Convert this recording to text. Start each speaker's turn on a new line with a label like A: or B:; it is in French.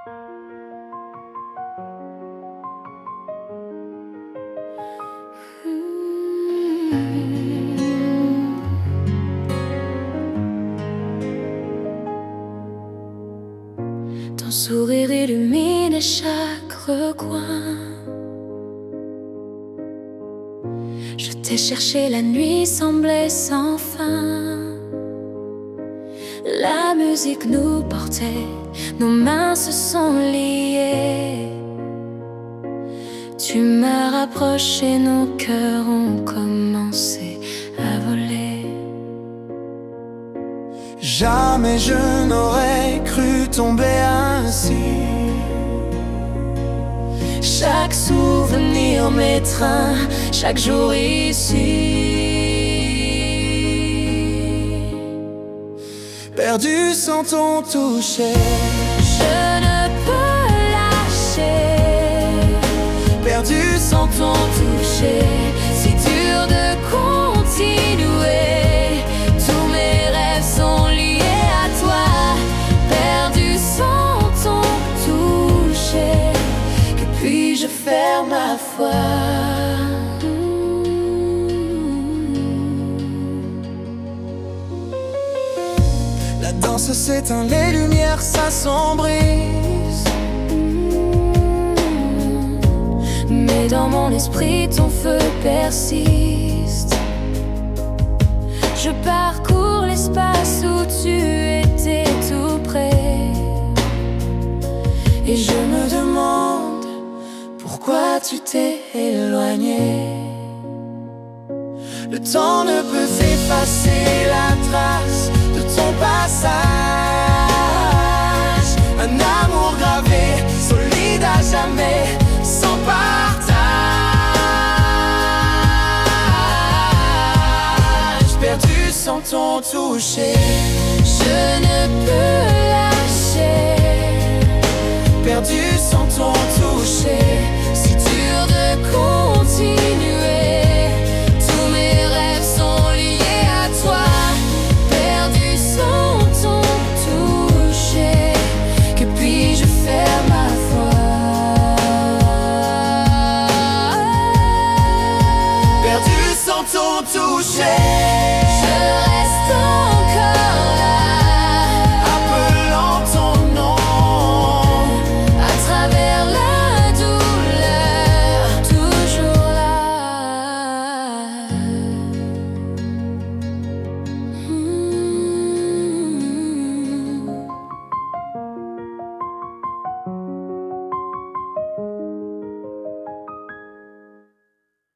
A: Ton sourire illumine chaque recoin. Je t'ai cherché, la nuit semblait sans fin. La musique nous portait, nos mains se sont liées. Tu m'as rapproché, nos cœurs ont commencé à voler.
B: Jamais je n'aurais cru tomber ainsi.
A: Chaque souvenir m'étreint, chaque jour ici.
B: Perdu sans ton toucher,
A: Je ne peux lâcher.
B: perdu
A: Sans ton toucher, si dur de continuer. Tous mes rêves sont liés à toi. Perdu sans ton toucher, que puis-je faire ma foi?
B: La danse s'éteint, les lumières s'assombrissent.
A: Mais dans mon esprit ton feu persiste. Je parcours l'espace où tu étais tout près.
B: Et je me demande pourquoi tu t'es éloigné. Le temps ne peut effacer la trace de ton passage. Un amour gravé, solide à jamais, sans partage. Perdu sans ton toucher.